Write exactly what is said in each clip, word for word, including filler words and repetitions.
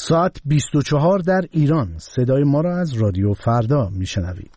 ساعت بیست و چهار در ایران. صدای ما را از رادیو فردا میشنوید.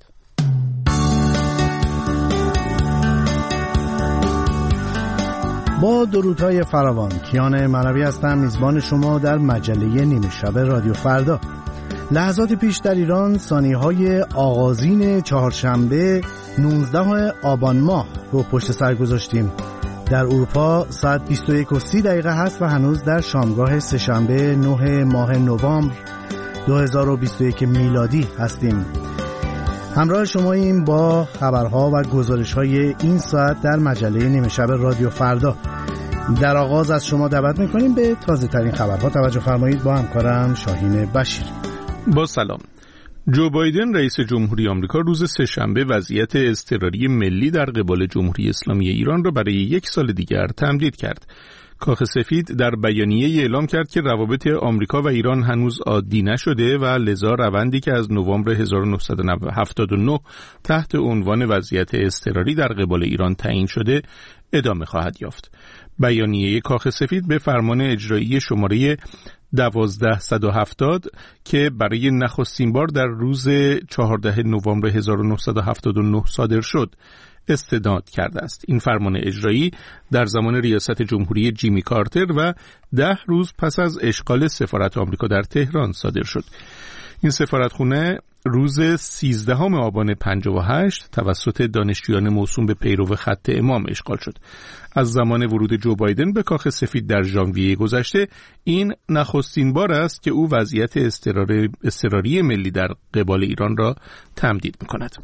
با درودهای فراوان، کیان معنوی هستم، میزبان شما در مجله نیمه شب رادیو فردا. لحظات پیش در ایران ثانیه‌های آغازین چهارشنبه نوزدهم آبان ماه رو پشت سر گذاشتیم. در اروپا ساعت بیست و یک و سی دقیقه هست و هنوز در شامگاه سه‌شنبه نه ماه نوامبر دو هزار و بیست و یک میلادی هستیم. همراه شماییم با خبرها و گزارش‌های این ساعت در مجله نیمه شب رادیو فردا. در آغاز از شما دعوت می‌کنیم به تازه‌ترین خبرها توجه فرمایید. با همکارم شاهین بشیر. با سلام. جو بایدن رئیس جمهوری آمریکا روز سه‌شنبه وضعیت اضطراری ملی در قبال جمهوری اسلامی ایران را برای یک سال دیگر تمدید کرد. کاخ سفید در بیانیه اعلام کرد که روابط آمریکا و ایران هنوز عادی نشده و لذا روندی که از نوامبر هزار و نهصد و هفتاد و نه تحت عنوان وضعیت اضطراری در قبال ایران تعیین شده ادامه خواهد یافت. بیانیه کاخ سفید به فرمان اجرایی شماره دوازده صد و هفتاد که برای نخستین بار در روز چهاردهم نوامبر هزار و نهصد و هفتاد و نه صادر شد استناد کرده است. این فرمان اجرایی در زمان ریاست جمهوری جیمی کارتر و ده روز پس از اشغال سفارت آمریکا در تهران صادر شد. این سفارتخانه روز سیزدهم آبان پنجاه و هشت توسط دانشجویان موسوم به پیرو خط امام اشغال شد. از زمان ورود جو بایدن به کاخ سفید در ژانویه گذشته این نخستین بار است که او وضعیت اضطراری اضطراری ملی در قبال ایران را تمدید می‌کند.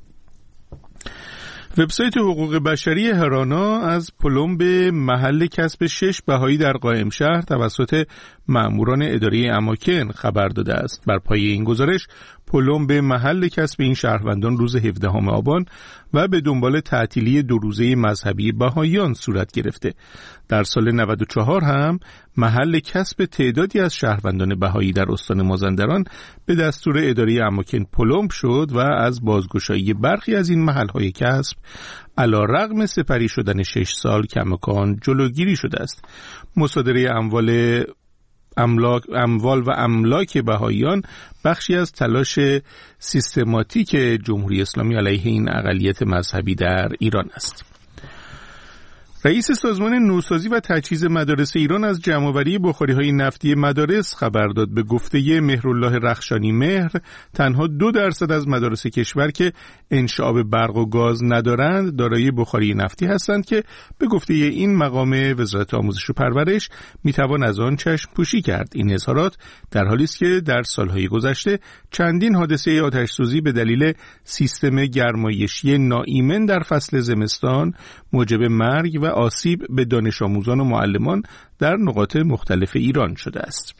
وبسایت حقوق بشری هرانا از پلمب محل کسب شش بهایی در قائم شهر توسط مأموران اداره اماکن خبر داده است. بر پایه این گزارش پلمب محل کسب این شهروندان روز هفدهم آبان و به دنبال تعطیلی دو روزه مذهبی بهاییان صورت گرفته. در سال نود و چهار هم محل کسب تعدادی از شهروندان بهایی در استان مازندران به دستور اداره اماکن پلمب شد و از بازگشایی برخی از این محل‌های کسب علی‌رغم سپری شدن شش سال کماکان جلوگیری شده است. مصادره اموال املاک اموال و املاک بهاییان بخشی از تلاش سیستماتیک جمهوری اسلامی علیه این اقلیت مذهبی در ایران است. رئیس سازمان نوسازی و تجهیز مدارس ایران از جمع‌آوری بخاری‌های نفتی مدارس خبر داد. به گفته مهرالله رخشانی مهر، تنها دو درصد از مدارس کشور که انشعاب برق و گاز ندارند دارای بخاری نفتی هستند که به گفته این مقام وزارت آموزش و پرورش میتوان از آن چشم پوشی کرد. این اظهارات در حالی است که در سالهای گذشته چندین حادثه آتش‌سوزی به دلیل سیستم گرمایشی ناایمن در فصل زمستان موجب مرگ و آسیب به دانش آموزان و معلمان در نقاط مختلف ایران شده است.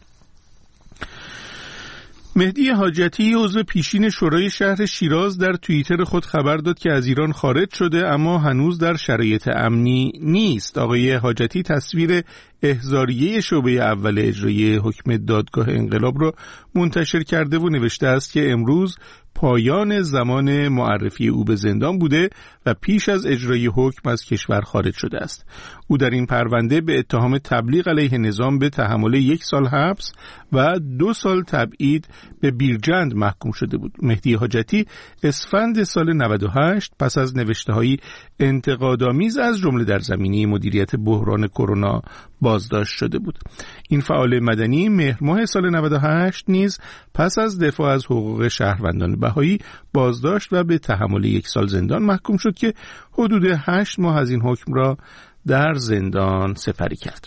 مهدی حاجتی عضو پیشین شورای شهر شیراز در توییتر خود خبر داد که از ایران خارج شده اما هنوز در شرایط امنی نیست. آقای حاجتی تصویر احضاریه شعبه اول اجرایی حکم دادگاه انقلاب را منتشر کرده و نوشته است که امروز پایان زمان معرفی او به زندان بوده و پیش از اجرای حکم از کشور خارج شده است. او در این پرونده به اتهام تبلیغ علیه نظام به تحمل یک سال حبس و دو سال تبعید به بیرجند محکوم شده بود. مهدی حاجتی اسفند سال نود و هشت پس از نوشته‌های انتقادآمیز از جمله در زمینه مدیریت بحران کرونا بازداشت شده بود. این فعال مدنی مهر ماه سال نود و هشت نیز پس از دفاع از حقوق شهروندان بهایی بازداشت و به تحمل یک سال زندان محکوم شد که حدود هشت ماه از این حکم را در زندان سپری کرد.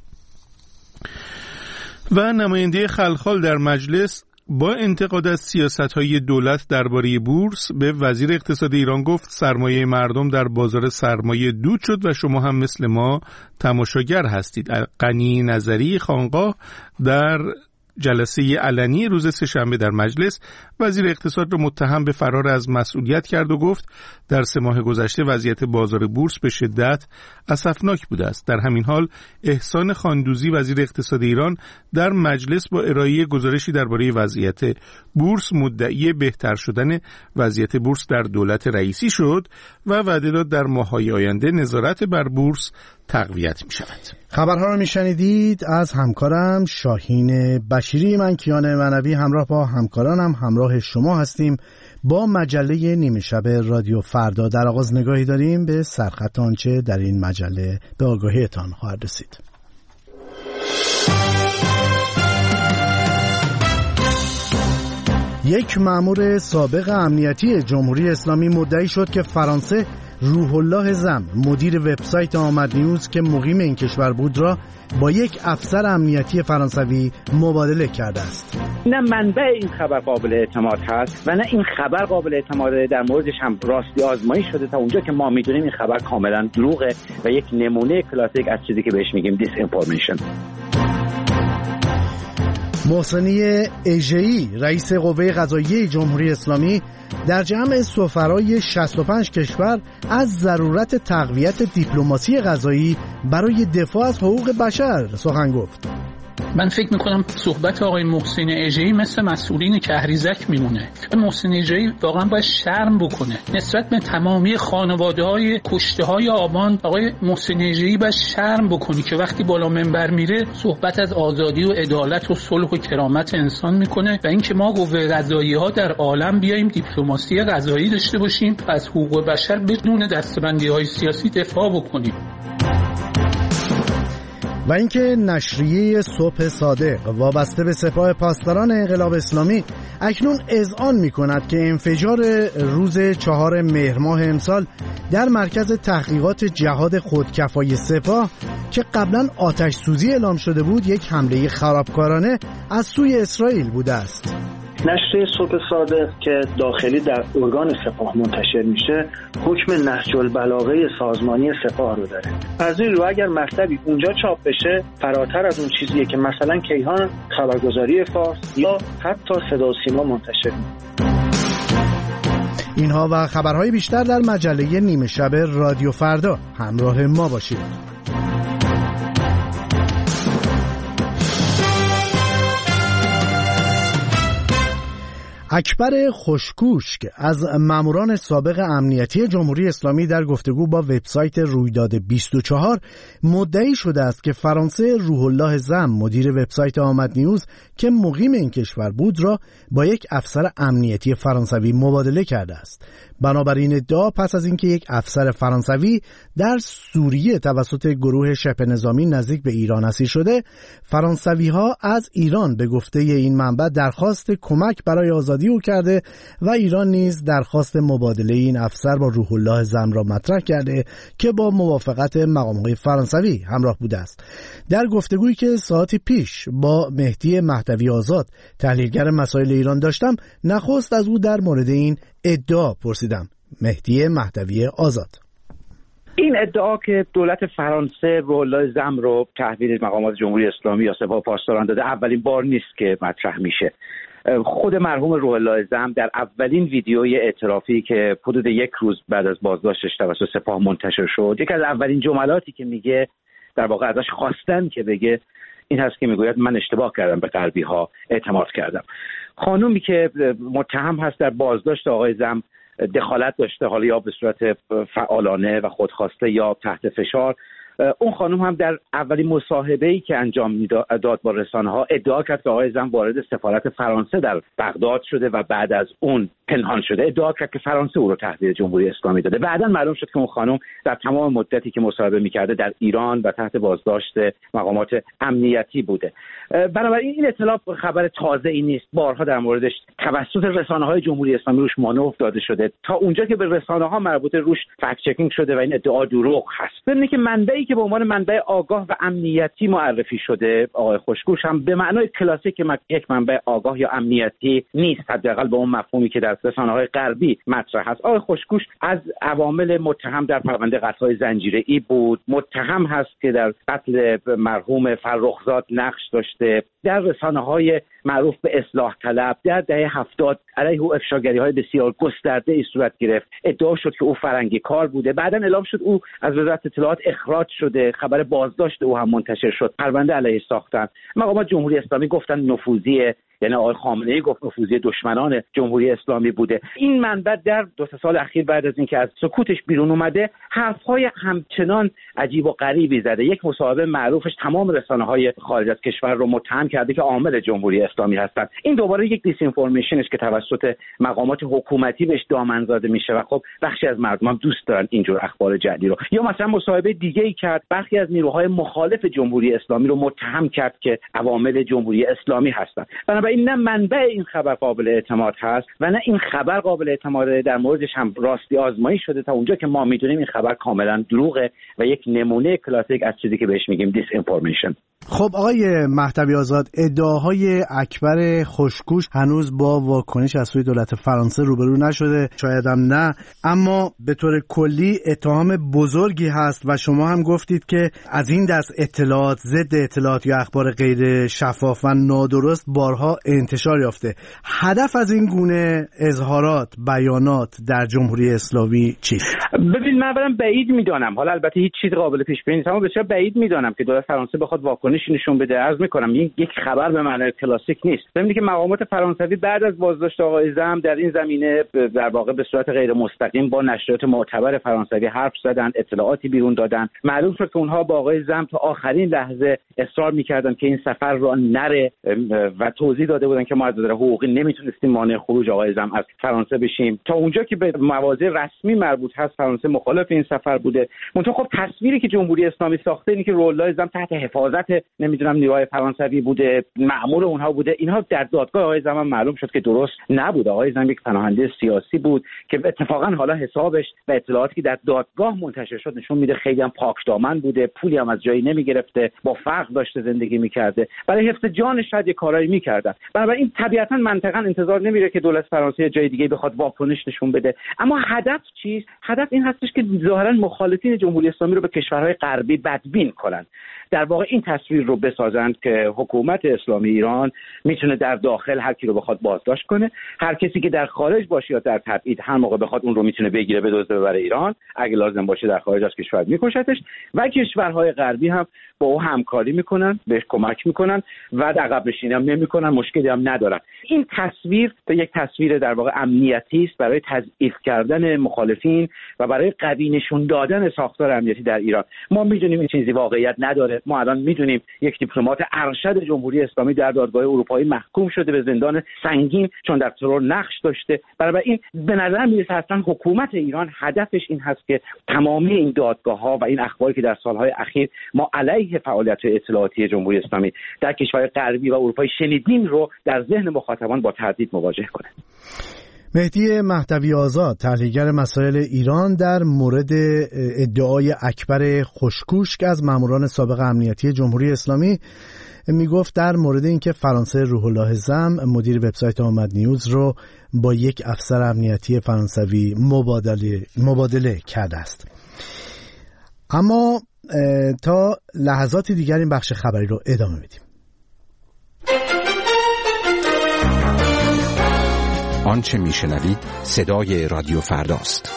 و نماینده خلخال در مجلس با انتقاد از سیاست‌های دولت درباره بورس به وزیر اقتصاد ایران گفت سرمایه مردم در بازار سرمایه دود شد و شما هم مثل ما تماشاگر هستید. غنی نظری خانقاه در جلسه علنی روز سه‌شنبه در مجلس وزیر اقتصاد را متهم به فرار از مسئولیت کرد و گفت در سه ماه گذشته وضعیت بازار بورس به شدت اسفناک بوده است. در همین حال احسان خاندوزی وزیر اقتصاد ایران در مجلس با ارائه گزارشی درباره وضعیت بورس مدعی بهتر شدن وضعیت بورس در دولت رئیسی شد و وعده داد در ماه‌های آینده نظارت بر بورس تقویت می شود. خبرها رو میشنیدید از همکارم شاهین بشیری. من کیان معنوی همراه با همکارانم همراه شما هستیم با مجله نیمه شب رادیو فردا. در آغاز نگاهی داریم به سرخط آنچه در این مجله به آگاهیتان خواهد رسید. یک مأمور سابق امنیتی جمهوری اسلامی مدعی شد که فرانسه روح الله زم مدیر وبسایت آمد نیوز که مقیم این کشور بود را با یک افسر امنیتی فرانسوی مبادله کرده است. نه منبع این خبر قابل اعتماد هست و نه این خبر قابل اعتماده. در موردش هم راستی آزمایی شده. تا اونجا که ما میدونیم این خبر کاملا دروغه و یک نمونه کلاسیک از چیزی که بهش میگیم دیس اینفورمیشن. محسنی اژه‌ای رئیس قوه قضاییه جمهوری اسلامی در جمع سفرای شصت و پنج کشور از ضرورت تقویت دیپلماسی قضایی برای دفاع از حقوق بشر سخن گفت. من فکر میکنم صحبت آقای محسن اژه‌ای مثل مسئولین کهریزک میمونه. محسن اژه‌ای واقعا باید شرم بکنه نسبت به تمامی خانواده‌های کشته‌های آبان. آقای محسن اژه‌ای باید شرم بکنی که وقتی بالا منبر میره صحبت از آزادی و عدالت و صلح و کرامت انسان میکنه و اینکه ما قوه قضایی‌ها در عالم بیایم دیپلماسی قضایی داشته باشیم از حقوق بشر بدون دسته‌بندی‌های سیاسی دفاع بکنیم. و اینکه نشریه صبح صادق وابسته به سپاه پاسداران انقلاب اسلامی اکنون اذعان می‌کند که انفجار روز چهار مهر ماه امسال در مرکز تحقیقات جهاد خودکفای سپاه که قبلا آتش سوزی اعلام شده بود یک حمله خرابکارانه از سوی اسرائیل بوده است. نشریه صبح صادق که داخلی در ارگان سپاه منتشر میشه حکم نهج البلاغه سازمانی سپاه رو داره. از این رو اگر مطلبی اونجا چاپ بشه فراتر از اون چیزیه که مثلا کیهان خبرگزاری فارس یا حتی صدا و سیما منتشر میشه. اینها و خبرهای بیشتر در مجله نیمه شب رادیو فردا. همراه ما باشید. اکبر خوشکوش که از ماموران سابق امنیتی جمهوری اسلامی در گفتگو با وبسایت رویداد بیست و چهار مدعی شده است که فرانسه روح الله زم مدیر وبسایت آمد نیوز که مقیم این کشور بود را با یک افسر امنیتی فرانسوی مبادله کرده است. بنابراین ادعا پس از اینکه یک افسر فرانسوی در سوریه توسط گروه شبه نظامی نزدیک به ایران اسیر شده، فرانسوی‌ها از ایران به گفته این منبع درخواست کمک برای آزادی او کرده و ایران نیز درخواست مبادله این افسر با روح الله زم را مطرح کرده که با موافقت مقام‌های فرانسوی همراه بوده است. در گفتگویی که ساعتی پیش با مهدی مهدوی آزاد تحلیلگر مسائل ایران داشتم، نخست از او در مورد این ادعا پرسیدم. مهدی مهدوی آزاد: این ادعا که دولت فرانسه روح الله زم رو تحویل مقامات جمهوری اسلامی یا سپاه پاسداران داده اولین بار نیست که مطرح میشه. خود مرحوم روح الله زم در اولین ویدیوی اعترافی که حدود یک روز بعد از بازداشتش توسط سپاه منتشر شد، یکی از اولین جملاتی که میگه، در واقع ازش خواستن که بگه، این هست که میگوید من اشتباه کردم، به غربی ها اعتماد کردم. خانومی که متهم هست در بازداشت آقای زم دخالت داشته، حالا یا به صورت فعالانه و خودخواسته یا تحت فشار، اون خانم هم در اولین مصاحبه‌ای که انجام داد با رسانه‌ها ادعا کرد که آقای زم وارد سفارت فرانسه در بغداد شده و بعد از اون پنهان شده. ادعا کرد که فرانسه او رو تحویل جمهوری اسلامی داده. بعداً معلوم شد که اون خانم در تمام مدتی که مصاحبه می‌کرده در ایران و تحت بازداشت مقامات امنیتی بوده. بنابراین این اطلاع خبر تازه‌ای نیست. بارها در موردش توسط رسانه‌های جمهوری اسلامی روش مانور داده شده تا اونجا که به رسانه‌ها مربوطه روش فکت چکینگ شده و این ادعا دروغ هست. ببینید که منبعی که به عنوان منبع آگاه و امنیتی معرفی شده آقای خوشگوش هم به معنای کلاسیک یک منبع آگاه یا امنیتی نیست، حداقل به اون مفهومی که در رسانه‌های غربی مطرح است. آقای خوشگوش از عوامل متهم در پرونده قتل‌های زنجیره‌ای بود. متهم هست که در قتل مرحوم فرخزاد نقش داشته. در رسانه‌های معروف به اصلاح طلب در دهه هفتاد علیه او افشاگری‌های بسیار گسترده‌ای صورت گرفت. ادعا شد که او فرنگی کار بوده. بعداً اعلام شد او از وزارت اطلاعات اخراج شده. خبر بازداشت او هم منتشر شد. پرونده علیه ساختن. مقامات جمهوری اسلامی گفتن نفوذیه. یعنی آقای خامنه‌ای گفت نفوذی دشمنان جمهوری اسلامی بوده. این منبع در دو سه سال اخیر بعد از اینکه از سکوتش بیرون اومده حرف‌های همچنان عجیب و غریبی زده. یک مصاحبه معروفش تمام رسانه‌های خارج از کشور رو متهم کرده که عامل جمهوری اسلامی هستند. این دوباره یک دیس اینفورمیشن است که توسط مقامات حکومتی بهش دامنزده میشه و خب بخشی از مردم هم دوست دارن اینجور اخبار جعلی رو. یا مثلا مصاحبه دیگه‌ای کرد، برخی از نیروهای مخالف جمهوری اسلامی رو متهم کرد که عوامل جمهوری اسلامی هستند. بنابراین نه منبع این خبر قابل اعتماد هست و نه این خبر قابل اعتماده. در موردش هم راستی آزمایی شده. تا اونجا که ما میدونیم این خبر کاملا دروغه و یک نمونه کلاسیک از چیزی که بهش میگیم دیس اینفورمیشن. خب آقای مهدوی آزاد، ادعاهای اکبر خوشگوش هنوز با واکنش از سوی دولت فرانسه روبرو نشده، شاید هم نه، اما به طور کلی اتهام بزرگی هست و شما هم گفتید که از این دست اطلاعات، ضد اطلاعات یا اخبار غیر شفاف و نادرست بارها انتشار یافته. هدف از این گونه اظهارات، بیانات در جمهوری اسلامی چیست؟ ببین من برام بعید میدانم، حالا البته هیچ چیز قابل پیش بینی نیست، اما بسیار بعید میدانم که دولت فرانسه بخواد واکنش نشون بده. عرض میکنم این یک خبر به معنای کلاسیک نیست. ببینید که مقامات فرانسوی بعد از بازداشت آقای زم در این زمینه در واقع به صورت غیر مستقیم با نشریات معتبر فرانسوی حرف زدن، اطلاعاتی بیرون دادن. معلوم شد که اونها با آقای زم تا آخرین لحظه اصرار میکردن که این سفر رو نره و توضیح داده بودن که ما از نظر حقوقی نمیتونستیم مانع خروج آقای زم از فرانسه بشیم. تا اونجا که به مواضع رسمی مربوط هست فرانسه مخالف این سفر بوده. منتها خب تصویری که جمهوری اسلامی ساخته اینه که روح‌الله زم تحت حفاظت نمیدونم نیروهای فرانسوی بوده، مأمور اونها بوده. اینها در دادگاه آقای زم معلوم شد که درست نبود. آقای زم یک پناهنده سیاسی بود که اتفاقا حالا حسابش و اطلاعاتی که در دادگاه منتشر شد نشون میده خیلی هم پاکدامن بوده، پولی هم از جایی نمیگرفته، با فقر داشته زندگی میکرده، برای حفظ جانش شاید یه کارایی میکردن. بنابراین طبیعتا منطقاً انتظار نمیره که دولت فرانسه جای دیگه بخواد واکنش نشون بده. اما هدف چیست؟ هدف این هستش که ظاهرا مخالفین جمهوری اسلامی رو به کشورهای غربی بدبین کنن. در واقع این تصویر رو بسازند که حکومت اسلامی ایران میتونه در داخل هر کی رو بخواد بازداشت کنه، هر کسی که در خارج باشه یا در تبعید هر موقع بخواد اون رو میتونه بگیره بدزده ببره ایران، اگه لازم باشه در خارج از کشور میکشتش و کشورهای غربی هم با او همکاری میکنن، بهش کمک میکنن و عقب نشینی هم نمیکنن، مشکلی هم ندارن. این تصویر یک تصویر در واقع امنیتی است برای تضعیف کردن مخالفین و برای قوی نشون دادن ساختار امنیتی در ایران. ما میدونیم این چیزی واقعیت نداره. ما الان میدونیم یک دیپلمات ارشد جمهوری اسلامی در دادگاه اروپایی محکوم شده به زندان سنگین چون در ترور نقش داشته. برای این به نظر میرسه اصلا حکومت ایران هدفش این هست که تمامی این دادگاه‌ها و این اخباری که در سالهای اخیر ما علیه فعالیت اطلاعاتی جمهوری اسلامی در کشورهای غربی و اروپایی شنیدیم رو در ذهن مخاطبان با تردید مواجه کنه. مهدی مهدوی آزاد، تحلیلگر مسائل ایران، در مورد ادعای اکبر خوشگوش از ماموران سابق امنیتی جمهوری اسلامی میگفت در مورد اینکه فرانسه روح‌الله زم مدیر وبسایت آمد نیوز رو با یک افسر امنیتی فرانسوی مبادله مبادله کرده است. اما تا لحظات دیگر این بخش خبری رو ادامه میدیم. آنچه میشنوید صدای رادیو فرداست.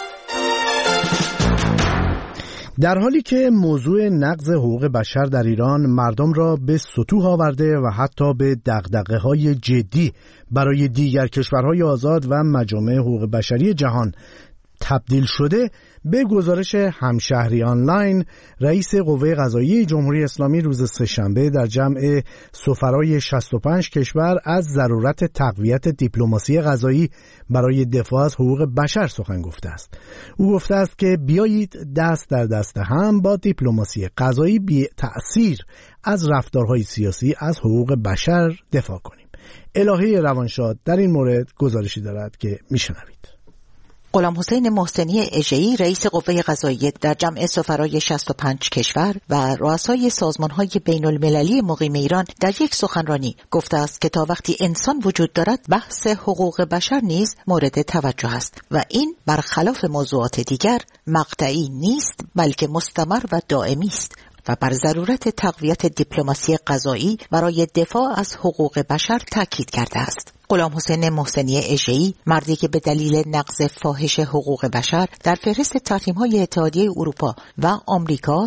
در حالی که موضوع نقض حقوق بشر در ایران مردم را به ستوه آورده و حتی به دغدغه‌های جدی برای دیگر کشورهای آزاد و مجامع حقوق بشری جهان تبدیل شده، به گزارش همشهری آنلاین، رئیس قوه قضاییه جمهوری اسلامی روز سه‌شنبه در جمع سفرای شصت و پنج کشور از ضرورت تقویت دیپلماسی قضایی برای دفاع از حقوق بشر سخن گفته است. او گفته است که بیایید دست در دست هم با دیپلماسی قضایی بی تأثیر از رفتارهای سیاسی از حقوق بشر دفاع کنیم. الهه روانشاد در این مورد گزارشی دارد که میشنوید. غلام حسین محسنی اژه‌ای، رئیس قوه قضاییه در جمع سفرای شصت و پنج کشور و رؤسای سازمان‌های بین‌المللی مقیم ایران در یک سخنرانی گفته است که تا وقتی انسان وجود دارد بحث حقوق بشر نیز مورد توجه است و این برخلاف موضوعات دیگر مقطعی نیست بلکه مستمر و دائمی است و بر ضرورت تقویت دیپلماسی قضایی برای دفاع از حقوق بشر تاکید کرده است. غلام حسین محسنی اژه‌ای، مردی که به دلیل نقض فاحش حقوق بشر در فهرست تحریم‌های اتحادیه اروپا و آمریکا است،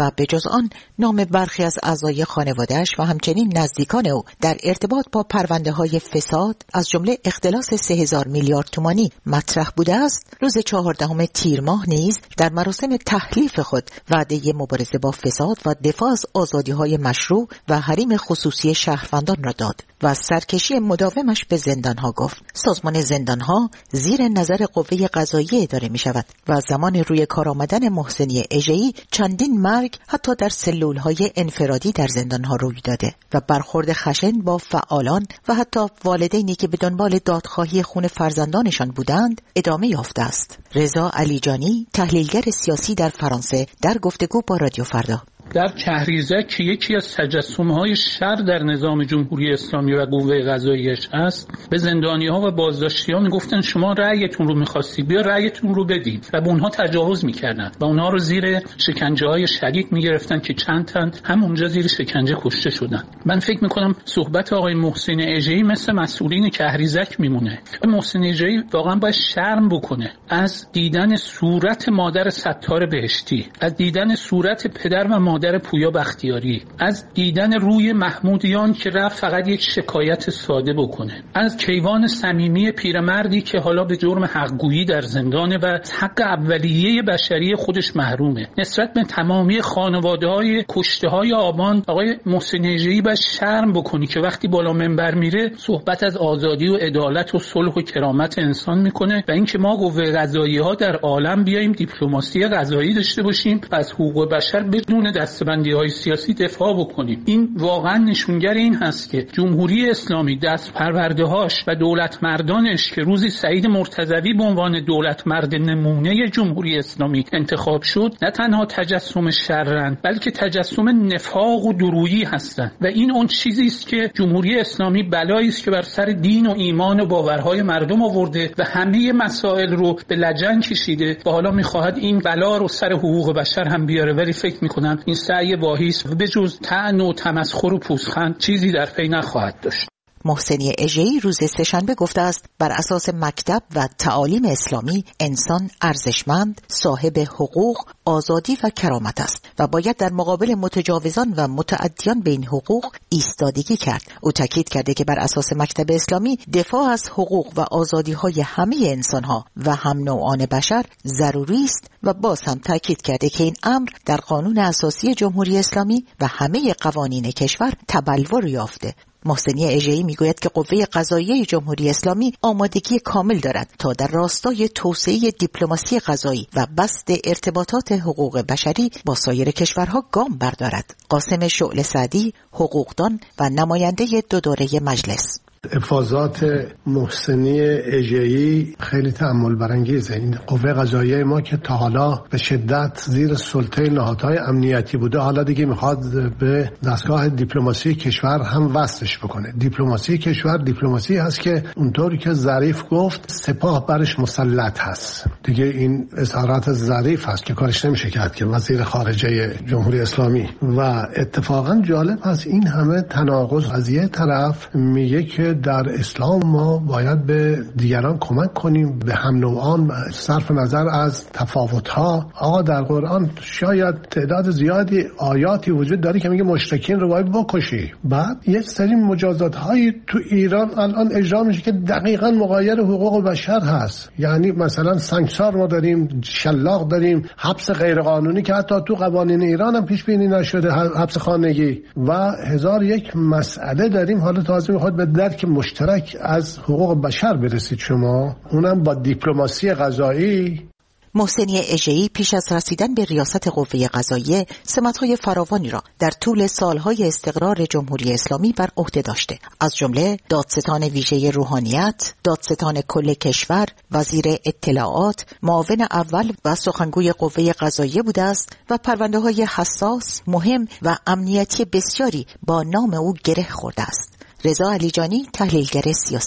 و به جز آن نام برخی از اعضای خانواده‌اش و همچنین نزدیکان او در ارتباط با پرونده‌های فساد از جمله اختلاس سه هزار میلیارد تومانی مطرح بوده است، روز چهاردهم تیر ماه نیز در مراسم تحلیف خود وعده مبارزه با فساد و دفاع از آزادی‌های مشروع و حریم خصوصی شهروندان را داد و از سرکشی مداومش به زندان‌ها گفت. سازمان زندان‌ها زیر نظر قوه قضاییه اداره می‌شود و زمان روی کار آمدن محسنی اژه‌ای چندین مرگ حتی در سلول‌های انفرادی در زندان‌ها روی داده و برخورد خشن با فعالان و حتی والدینی که به دنبال دادخواهی خون فرزندانشان بودند ادامه یافته است. رضا علیجانی، تحلیلگر سیاسی در فرانسه، در گفتگو با رادیو فردا: در کهریزک که یکی از تجسم‌های شر در نظام جمهوری اسلامی و قوه قضاییش است، به زندانی‌ها و بازداشتی‌ها میگفتن شما رأیتون رو می‌خواستید، بیا رأیتون رو بدید و به اونها تجاوز می‌کردن و اونها رو زیر شکنجه‌های شدید می‌گرفتن که چند تن همونجا زیر شکنجه کشته شدن. من فکر می‌کنم صحبت آقای محسن اژه‌ای مثل مسئولین کهریزک میمونه. محسن اژه‌ای واقعا باید شرم بکنه از دیدن صورت مادر ستار بهشتی، از دیدن صورت پدر و مادر پویا بختیاری، از دیدن روی محمودیان که رفت فقط یک شکایت ساده بکنه، از کیوان صمیمی پیرمردی که حالا به جرم حقگویی در زندانه و حق اولیه بشری خودش محرومه. نسبت به تمامی خانواده‌های کشته‌های آبان آقای محسن اژه‌ای باید شرم بکنی که وقتی بالا منبر میره صحبت از آزادی و عدالت و صلح و کرامت انسان میکنه و اینکه ما قوه قضایی‌ها در عالم بیایم دیپلماسی قضایی داشته باشیم و از حقوق بشر بدون دستبندی‌های سیاسی دفاع بکنیم. این واقعا نشونگر این هست که جمهوری اسلامی دست پرورده‌هاش و دولت مردانش که روزی سعید مرتضوی به عنوان دولت مرد نمونه جمهوری اسلامی انتخاب شد، نه تنها تجسم شرن بلکه تجسم نفاق و درویی هستند و این اون چیزی است که جمهوری اسلامی بلایی است که بر سر دین و ایمان و باورهای مردم آورده و همه مسائل رو به لجن کشیده و حالا می‌خواهد این بلا رو سر حقوق بشر هم بیاره. ولی فکر می‌کنم این سعی واهیست و به جز طعن و تمسخر و پوزخند چیزی در پی نخواهد داشت. محسنی اژه‌ای روز سه‌شنبه گفته است بر اساس مکتب و تعالیم اسلامی انسان ارزشمند، صاحب حقوق، آزادی و کرامت است و باید در مقابل متجاوزان و متعدیان به این حقوق ایستادگی کرد. او تاکید کرده که بر اساس مکتب اسلامی دفاع از حقوق و آزادی‌های همه انسان‌ها و هم نوعان بشر ضروری است و باز هم تاکید کرده که این امر در قانون اساسی جمهوری اسلامی و همه قوانین کشور تبلور یافته. محسنی اژه‌ای میگوید که قوه قضاییه جمهوری اسلامی آمادگی کامل دارد تا در راستای توسعه دیپلماسی قضایی و بسط ارتباطات حقوق بشری با سایر کشورها گام بردارد. قاسم شعله سعدی، حقوقدان و نماینده دو دوره مجلس: افاضات محسنی اژه‌ای خیلی تأمل برانگیزه. این قوه قضاییه ما که تا حالا به شدت زیر سلطه نهادهای امنیتی بوده، حالا دیگه میخواد به دستگاه دیپلماسی کشور هم وصلش بکنه. دیپلماسی کشور دیپلماسی هست که اونطوری که ظریف گفت سپاه برش مسلط هست. دیگه این اظهارات ظریف هست که کارش نمیشه کرد که وزیر خارجه جمهوری اسلامی. و اتفاقا جالب هست این همه تناقض. از یه طرف میگه که در اسلام ما باید به دیگران کمک کنیم، به هم نوعان، صرف نظر از تفاوت‌ها. آقا در قرآن شاید تعداد زیادی آیاتی وجود داره که میگه مشرکین رو باید بکشی. بعد یک سری مجازات‌هایی تو ایران الان اجرا میشه که دقیقاً مغایر حقوق بشر هست. یعنی مثلا سنگسار ما داریم، شلاق داریم، حبس غیرقانونی که حتی تو قوانین ایران هم پیش بینی نشده، حبس خانگی و هزار یک مسئله داریم. حالا تازه میخواد به درک مشترک از حقوق بشر برسید شما، اونم با دیپلماسی قضایی. محسنی اژه‌ای پیش از رسیدن به ریاست قوه قضاییه سمت‌های فراوانی را در طول سالهای استقرار جمهوری اسلامی بر عهده داشته، از جمله دادستان ویژه روحانیت، دادستان کل کشور، وزیر اطلاعات، معاون اول و سخنگوی قوه قضاییه بوده است و پرونده‌های حساس، مهم و امنیتی بسیاری با نام او گره خورده است. رضا علیجانی، تحلیلگر سیاسی: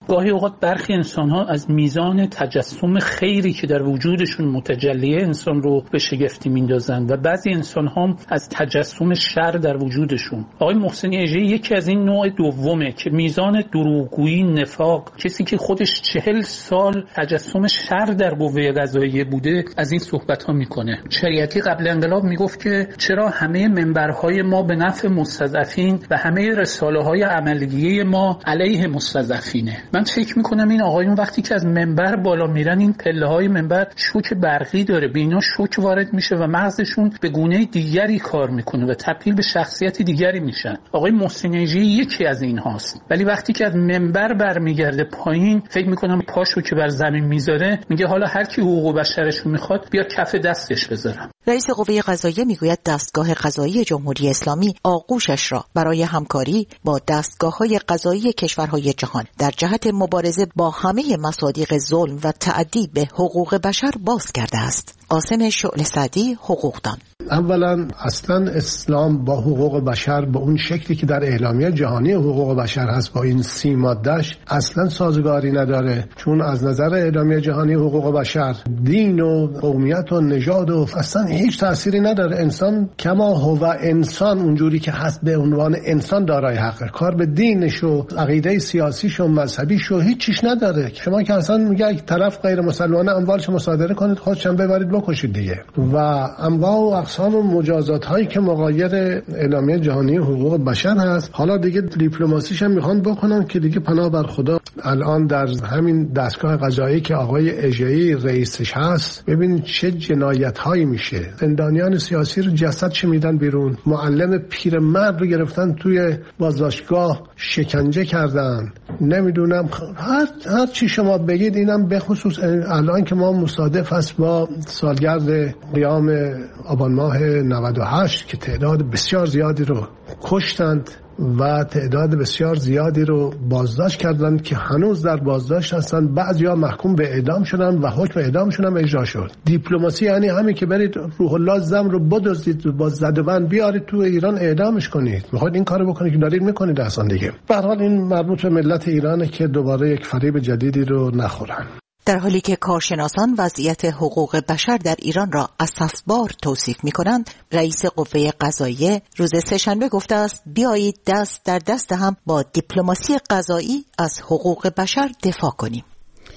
گاهی اوقات برخی انسان‌ها از میزان تجسم خیری که در وجودشون متجلیه انسان رو به شگفتی میندازن و بعضی انسان‌ها از تجسم شر در وجودشون. آقای محسنی اژه‌ای یکی از این نوع دومه که میزان دروغگویی، نفاق، کسی که خودش چهل سال تجسم شر در قوه قضاییه بوده از این صحبت‌ها میکنه. شریعتی قبل انقلاب میگفت که چرا همه منبرهای ما به نفع مستضعفین و همه رساله‌های عملیه ما علیه مستضعفینه. من فکر میکنم این آقایون وقتی که از منبر بالا میرن این پله‌های منبر شوک برقی داره، به اینا شوک وارد میشه و مغزشون به گونه دیگری کار میکنه و تبدیل به شخصیت دیگری میشن. آقای محسنی اژه‌ای یکی از اینهاست. ولی وقتی که از منبر برمیگرده پایین فکر میکنم پاشو که بر زمین میذاره میگه حالا هر کی حقوق بشرش میخواد بیا کف دستش بذارم. رئیس قوه قضاییه میگوید دستگاه قضایی جمهوری اسلامی آغوشش را برای همکاری با دستگاه‌های قضایی کشورهای جهان در جهت مبارزه با همه مصادیق ظلم و تعدی به حقوق بشر باز کرده است. قاسم شعله سعدی، حقوقدان. اولا اصلا اسلام با حقوق بشر به اون شکلی که در اعلامیه جهانی حقوق بشر هست با این سی ماده‌اش اصلا سازگاری نداره، چون از نظر اعلامیه جهانی حقوق بشر دین و قومیت و نژاد و اصلا هیچ تأثیری نداره. انسان کما هو انسان اونجوری که هست به عنوان انسان دارای حقه، کار به دینش و عقیده سیاسیش و مذهبیش و هیچ چیز نداره. شما که اصلا میگه یک طرف غیر مسلمانه اموالش مصادره کنید خودشون ببرید بکشید دیگه. و انواع و اقسام و مجازات هایی که مغایر اعلامیه جهانی حقوق بشر هست، حالا دیگه دیپلماسیش هم میخوان بکنن که دیگه پناه بر خدا. الان در همین دستگاه قضایی که آقای اژه‌ای رئیسش هست ببینید چه جنایت هایی میشه. زندانیان سیاسی رو جسدش میدن بیرون، معلم پیرمرد رو گرفتن توی بازداشتگاه شکنجه کردن، نمیدونم هر هر چی شما بگید. اینم به خصوص الان که ما مصادف هست با سالگرد قیام آبان ماه نود و هشت که تعداد بسیار زیادی رو کشتند و تعداد بسیار زیادی رو بازداشت کردند که هنوز در بازداشت هستند. بعضیا محکوم به اعدام شدن و حکم اعدامشون هم اجرا شد. دیپلماسی یعنی همین که برید روح الله زم رو بدزدید با زدبند بیارید تو ایران اعدامش کنید. میخواید این کارو بکنید که دارید میکنید اصلا دیگه. به هر حال این مربوط به ملت ایرانه که دوباره یک فریب جدیدی رو نخورن. در حالی که کارشناسان وضعیت حقوق بشر در ایران را اساسبار توصیف می‌کنند، رئیس قوه قضاییه روز سه‌شنبه گفته است بیایید دست در دست هم با دیپلماسی قضایی از حقوق بشر دفاع کنیم.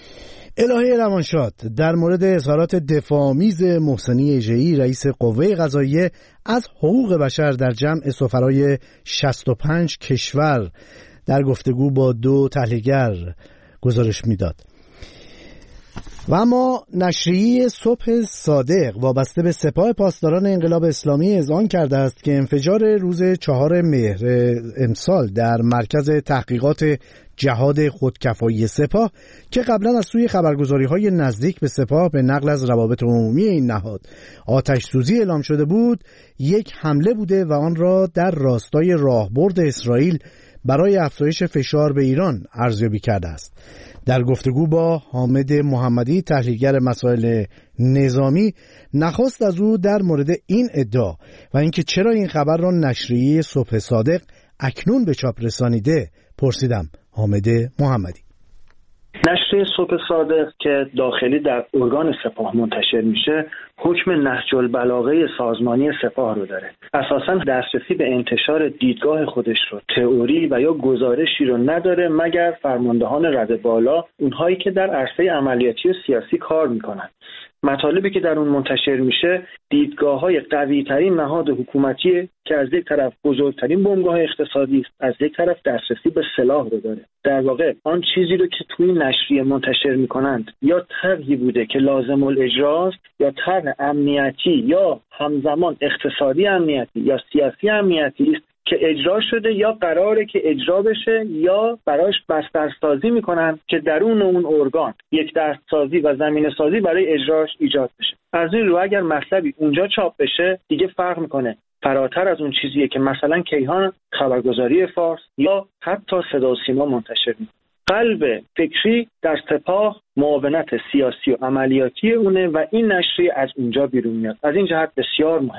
الهی روانشاد در مورد اظهارات دفاع‌آمیز محسنی اژه‌ای رئیس قوه قضاییه از حقوق بشر در جمع سفرای شصت و پنج کشور در گفتگو با دو تحلیلگر گزارش میداد. و اما نشریه صبح صادق وابسته به سپاه پاسداران انقلاب اسلامی اذعان کرده است که انفجار روز چهار مهر امسال در مرکز تحقیقات جهاد خودکفایی سپاه که قبلا از سوی خبرگزاری‌های نزدیک به سپاه به نقل از روابط عمومی این نهاد آتش سوزی اعلام شده بود، یک حمله بوده و آن را در راستای راهبرد اسرائیل برای افزایش فشار به ایران ارزیابی کرده است. در گفتگو با حامد محمدی تحلیلگر مسائل نظامی نخست از او در مورد این ادعا و اینکه چرا این خبر را نشریه صبح صادق اکنون به چاپ رسانیده پرسیدم. حامد محمدی: نشریه صبح صادق که داخلی در ارگان سپاه منتشر میشه حکم نهج البلاغه سازمانی سپاه رو داره. اساساً دسترسی به انتشار دیدگاه خودش رو، تئوری و یا گزارشی رو نداره مگر فرماندهان رده بالا، اونهایی که در عرصه عملیاتی و سیاسی کار میکنن. مطالبی که در اون منتشر میشه دیدگاه‌های قوی‌ترین نهاد حکومتی که از یک طرف بزرگترین بنگاه اقتصادی است، از یک طرف دسترسی به سلاح رو داره. در واقع آن چیزی رو که توی نشریه منتشر میکنند یا طرحی بوده که لازم الاجراست یا طرح امنیتی یا همزمان اقتصادی امنیتی یا سیاسی امنیتی است که اجرا شده یا قراره که اجرا بشه یا براش بسترسازی میکنن که درون اون ارگان یک دستسازی و زمینه سازی برای اجراش ایجاد بشه. از این رو اگر مطلبی اونجا چاپ بشه دیگه فرق میکنه فراتر از اون چیزیه که مثلا کیهان خبرگزاری فارس یا حتی صدا و سیما منتشر میکنه. قلب فکری در سپاه معاونت سیاسی و عملیاتی اونه و این نشریه از اونجا بیرون میاد. از این جهت بسیار مهم.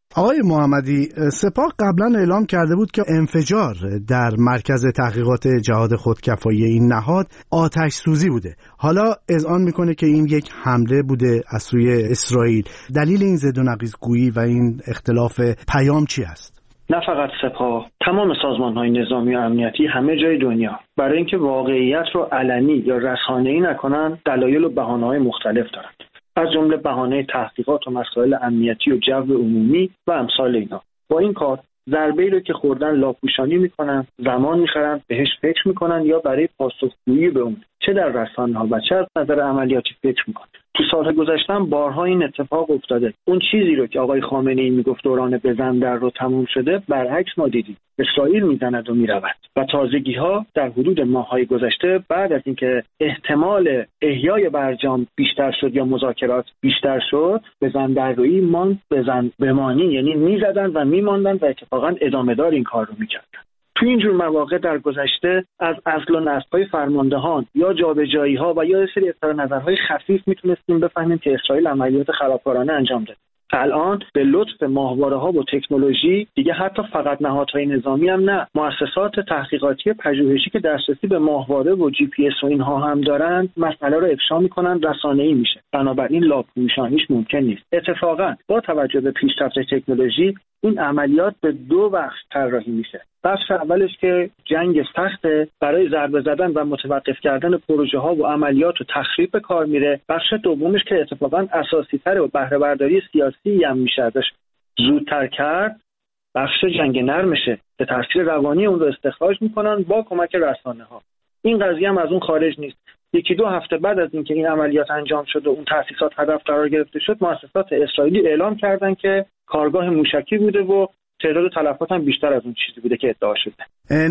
آقای محمدی، سپاه قبلا اعلام کرده بود که انفجار در مرکز تحقیقات جهاد خودکفایی این نهاد آتش سوزی بوده. حالا اذعان میکنه که این یک حمله بوده از سوی اسرائیل. دلیل این زد و نقیض گویی و این اختلاف پیام چی است؟ نه فقط سپاه، تمام سازمان‌های نظامی و امنیتی همه جای دنیا برای اینکه واقعیت رو علنی یا رسانه‌ای نکنن دلایل و بهانه‌های مختلف دارند، از جمله بهانه تحقیقات و مسائل امنیتی و جو عمومی و امثال اینا. با این کار ضربه‌ای رو که خوردن لاپوشانی میکنن، زمان میخرن، بهش فکر میکنن یا برای پاسخگویی به اون چه در رسانه‌ها و چه از نظر عملیاتی فکر میکنن. تو سال گذشته بارها این اتفاق افتاده. اون چیزی رو که آقای خامنه‌ای میگفت دوران بزن در رو تموم شده، برعکس ما دیدیم. اسرائیل میزند و میرود و تازگی‌ها در حدود ماه‌های گذشته بعد از اینکه احتمال احیای برجام بیشتر شد یا مذاکرات بیشتر شد، بزن در روی مان بزن بمانی، یعنی میزدن و میماندن و اتفاقا ادامه دار این کار رو میکردن. تو اینجور مواقع در گذشته از اصل و نسب‌های فرماندهان یا جابجایی‌ها و یا سری اظهار نظرهای خفیف میتونستیم بفهمیم که اسرائیل عملیات خرابکارانه انجام داده. الان به لطف ماهواره‌ها و تکنولوژی دیگه حتی فقط نهادهای نظامی هم نه، مؤسسات تحقیقاتی پژوهشی که دسترسی به ماهواره و جی پی اس و اینها هم دارن مسئله رو افشا میکنن، رسانه‌ای میشه. بنابراین لاپوشانیش ممکن نیست. اتفاقا با توجه به پیشرفت تکنولوژی این عملیات به دو بخش طراحی میشه. بخش اولش که جنگ سخت برای ضربه زدن و متوقف کردن پروژه ها و عملیات و تخریب به کار میره. بخش دومش که اتفاقا اساسی تره و بهره برداری سیاسی هم میشه ازش زودتر کرد، بخش جنگ نرمشه که تاثیر روانی اون رو استخراج میکنن با کمک رسانه ها. این قضیه هم از اون خارج نیست. یکی دو هفته بعد از اینکه این عملیات انجام شد و اون تأسیسات هدف قرار گرفته شد، مؤسسات اسرائیلی اعلام کردن که کارگاه موشکی بوده و تعداد تلفات هم بیشتر از اون چیزی بوده که ادعا شده.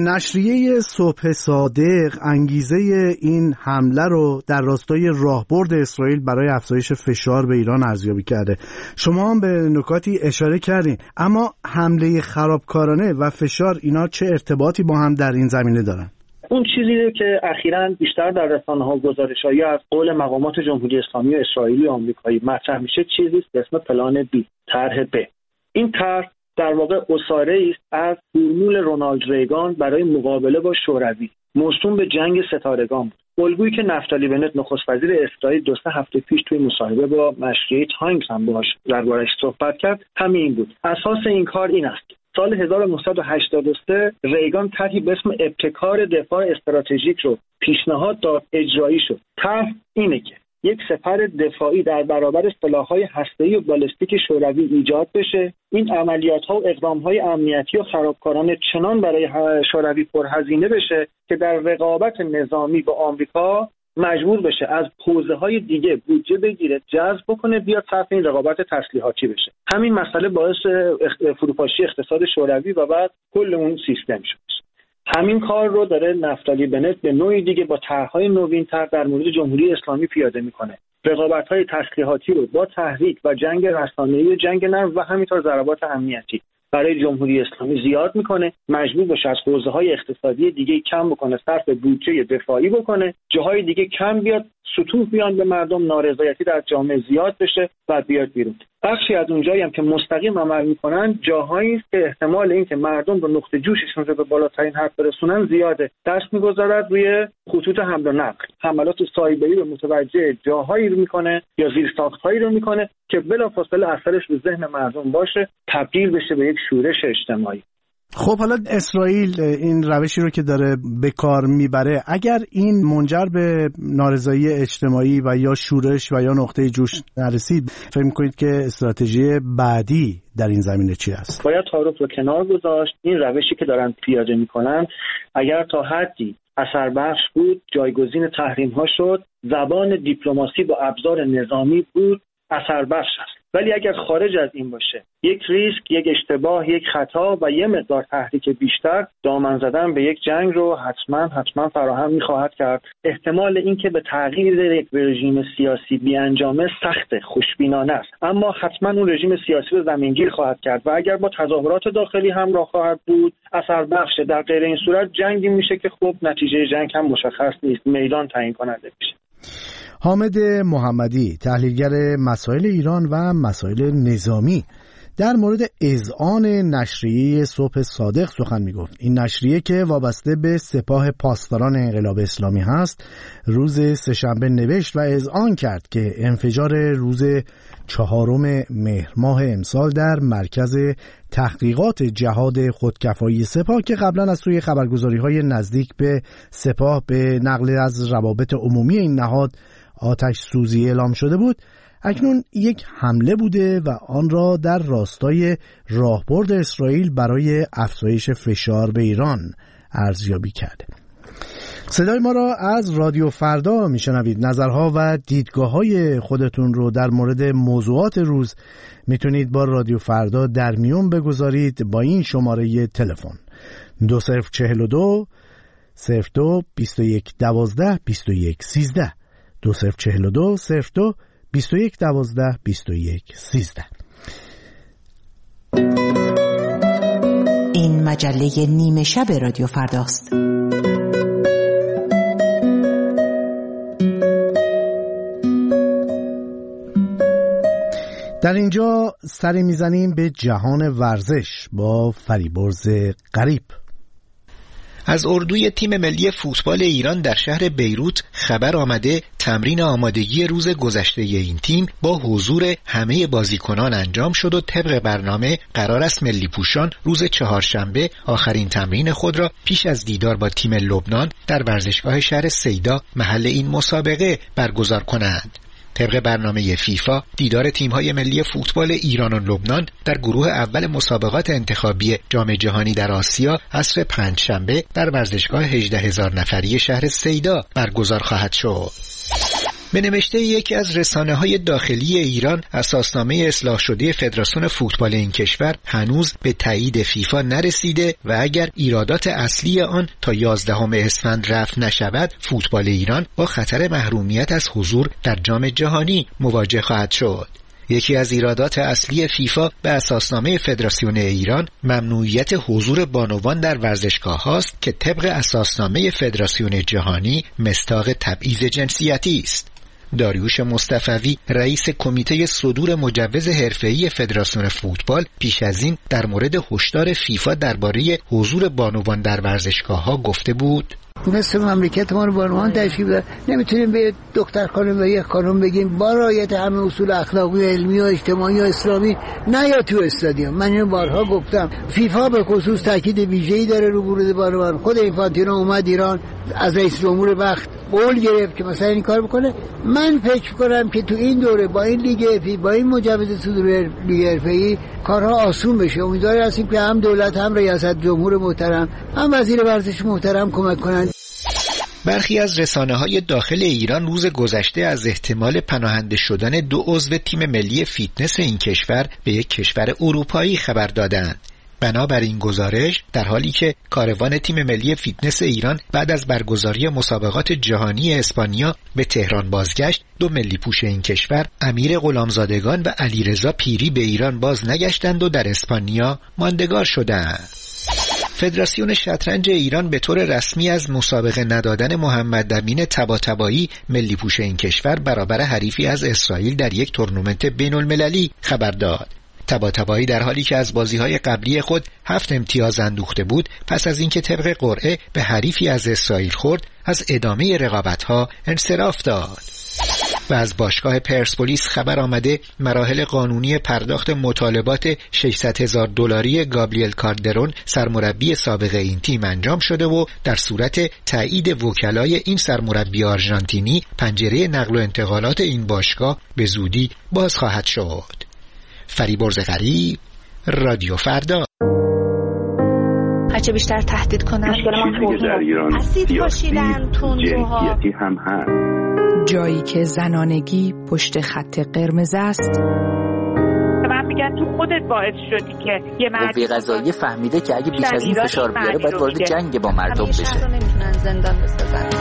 نشریه صبح صادق انگیزه این حمله رو در راستای راهبرد اسرائیل برای افزایش فشار به ایران ارزیابی کرده. شما هم به نکاتی اشاره کردین، اما حمله خرابکارانه و فشار اینا چه ارتباطی با هم در این زمینه دارن؟ اون چیزی که اخیراً بیشتر در رسانه‌ها گزارش‌هایی از قول مقامات جمهوری اسلامی و اسرائیلی و آمریکایی مطرح میشه چیزی به اسم پلان بی، طرح ب. این طرح در واقع اساره‌ای است از فرمول رونالد ریگان برای مقابله با شوروی، موسوم به جنگ ستارگان بود. الگویی که نفتالی بنت نخست وزیر اسرائیل دو سه هفته پیش توی مصاحبه با نشریه تایمز هم باهاش درباره‌اش صحبت کرد، همین بود. اساس این کار این است: سال هزار و نهصد و هشتاد و سه ریگان طرحی به اسم ابتکار دفاع استراتژیک رو پیشنهاد داد، اجرایی شد. طرح اینه که یک سپر دفاعی در برابر سلاح‌های هسته‌ای و بالستیک شوروی ایجاد بشه. این عملیات‌ها و اقدام‌های امنیتی و خرابکارانه چنان برای شوروی پرهزینه بشه که در رقابت نظامی با آمریکا مجبور بشه از حوزه‌های دیگه بودجه بگیره، جذب بکنه، بیاد صرف این رقابت تسلیحاتی بشه. همین مسئله باعث فروپاشی اقتصاد شوروی و بعد کل اون سیستم شد. همین کار رو داره نفتالی بنت به نوعی دیگه با طرح‌های نوین‌تر در مورد جمهوری اسلامی پیاده میکنه. رقابت‌های تسلیحاتی رو با تحریک و جنگ رسانه‌ای و جنگ نرم و همینطور ضربات امنیتی برای جمهوری اسلامی زیاد میکنه، مجبور بشه از حوزه‌های اقتصادی دیگه کم بکنه، صرف بودجه دفاعی بکنه، جاهای دیگه کم بیاد، سطوح بیان به مردم، نارضایتی در جامعه زیاد بشه و بیاد بیرون. بخشی از اونجایی هم که مستقیم عمل میکنن جاهایی است که احتمال این که مردم به نقطه جوششون رو به بالاترین حد برسونن زیاده. دست میگذارد روی خطوط حمل و نقل، حملات سایبری رو متوجه جاهایی رو میکنه یا زیرساخت‌هایی رو میکنه که بلافاصله اثرش به ذهن مردم باشه، تبدیل بشه به یک شورش اجتماعی. خب حالا اسرائیل این روشی رو که داره به کار میبره، اگر این منجر به نارضایی اجتماعی و یا شورش و یا نقطه جوش نرسید، فکر می‌کنید که استراتژی بعدی در این زمینه چی است؟ باید تعارف رو کنار گذاشت. این روشی که دارن پیاده میکنن اگر تا حدی اثر بخش بود، جایگزین تحریم ها شد، زبان دیپلماسی با ابزار نظامی بود، اثر بخش است. ولی اگر خارج از این باشه، یک ریسک، یک اشتباه، یک خطا و یه مقدار تحریک بیشتر، دامن زدن به یک جنگ رو حتما حتما فراهم می‌خواهد کرد. احتمال اینکه به تغییر یک رژیم سیاسی بیانجامه سخت، خوشبینانه است، اما حتما اون رژیم سیاسی رو زمینگیر خواهد کرد و اگر با تظاهرات داخلی همراه خواهد بود، اثر بخش. در غیر این صورت جنگی میشه که خب نتیجه جنگ هم مشخص نیست، میدان تعیین کننده میشه. حامد محمدی، تحلیلگر مسائل ایران و مسائل نظامی، در مورد اذعان نشریه صبح صادق سخن میگفت. این نشریه که وابسته به سپاه پاسداران انقلاب اسلامی هست، روز سه‌شنبه نوشت و اذعان کرد که انفجار روز چهارم مهر ماه امسال در مرکز تحقیقات جهاد خودکفایی سپاه که قبلا از سوی خبرگزاری‌های نزدیک به سپاه به نقل از روابط عمومی این نهاد آتش سوزی اعلام شده بود، اکنون یک حمله بوده و آن را در راستای راهبرد اسرائیل برای افزایش فشار به ایران ارزیابی کرده. صدای ما را از رادیو فردا میشنوید. نظرها و دیدگاه‌های خودتون رو در مورد موضوعات روز میتونید با رادیو فردا در میون بگذارید با این شماره تلفن دو صفر چهل و دو صفر دو بیست و یک دوازده بیست و یک سیزده دو صفر چهل و دو صفر دو بیست و یک دوازده بیست و یک سیزده. این مجله نیمه شب رادیو فرداست. در اینجا سری میزنیم به جهان ورزش با فریبرز غریب. از اردوی تیم ملی فوتبال ایران در شهر بیروت خبر آمده تمرین آمادگی روز گذشته این تیم با حضور همه بازیکنان انجام شد و طبق برنامه قرار است ملی پوشان روز چهارشنبه آخرین تمرین خود را پیش از دیدار با تیم لبنان در ورزشگاه شهر سیدا محل این مسابقه برگزار کنند. طبق برنامه فیفا دیدار تیم‌های ملی فوتبال ایران و لبنان در گروه اول مسابقات انتخابی جام جهانی در آسیا عصر پنجشنبه در ورزشگاه هجده هزار نفری شهر سیدا برگزار خواهد شد. به نوشته یکی از رسانه‌های داخلی ایران، اساسنامه اصلاح شده فدراسیون فوتبال این کشور هنوز به تایید فیفا نرسیده و اگر ایرادات اصلی آن تا یازدهم اسفند رفع نشود، فوتبال ایران با خطر محرومیت از حضور در جام جهانی مواجه خواهد شد. یکی از ایرادات اصلی فیفا به اساسنامه فدراسیون ایران ممنوعیت حضور بانوان در ورزشگاه هاست که طبق اساسنامه فدراسیون جهانی مصداق تبعیض جنسیتی است. داریوش مصطفوی رئیس کمیته صدور مجوز حرفه‌ای فدراسیون فوتبال پیش از این در مورد هشدار فیفا درباره حضور بانوان در ورزشگاه‌ها گفته بود: مثل مملکت ما رو بانوان تشکیل بده، نمیتونیم به دکتر خانم و یک خانم بگیم با رعایت همه اصول اخلاقی و علمی و اجتماعی و اسلامی نه یا تو استادیوم. من اینو بارها گفتم، فیفا به خصوص تاکید ویژه‌ای داره رو ورود بانوان. خود اینفانتینو اومد ایران، از رئیس جمهور وقت قول گرفت که مثلا این کار بکنه. من فکر کنم که تو این دوره با این لیگ افی، با این مجوز صدور لیگ حرفه‌ای کارها آسون بشه. امیدوار هستیم که هم دولت، هم ریاست جمهور محترم، هم وزیر ورزش محترم کمک کنند. برخی از رسانه‌های داخل ایران روز گذشته از احتمال پناهنده شدن دو عضو تیم ملی فیتنس این کشور به یک کشور اروپایی خبر دادند. بنابر این گزارش، در حالی که کاروان تیم ملی فیتنس ایران بعد از برگزاری مسابقات جهانی اسپانیا به تهران بازگشت، دو ملی پوش این کشور، امیر غلامزادگان و علیرضا پیری، به ایران باز نگشتند و در اسپانیا ماندگار شدند. فدراسیون شطرنج ایران به طور رسمی از مسابقه ندادن محمد امین طباطبایی ملی پوش این کشور برابر حریفی از اسرائیل در یک تورنمنت بین المللی خبر داد. طباطبایی در حالی که از بازی‌های قبلی خود هفت امتیاز اندوخته بود، پس از اینکه طبق قرعه به حریفی از اسرائیل خورد، از ادامه رقابت‌ها انصراف داد. و از باشگاه پرسپولیس خبر آمده مراحل قانونی پرداخت مطالبات ششصد هزار دلاری گابریل کالدرون، سرمربی سابق این تیم، انجام شده و در صورت تایید وکلای این سرمربی آرژانتینی، پنجره نقل و انتقالات این باشگاه به زودی باز خواهد شد. فریبرز غریب، رادیو فردا. هرچه بیشتر تهدید کنن مشکل ما توهین اسید پاشیدن، تندروها هم هست. جایی که زنانگی پشت خط قرمز است. من میگم تو خودت باعث شدی که یه مردی قضایی فهمیده که اگه بیش از این فشار بیاره باید وارد جنگ با مردم بشه. همیشه نمیتونن زندان بسازن.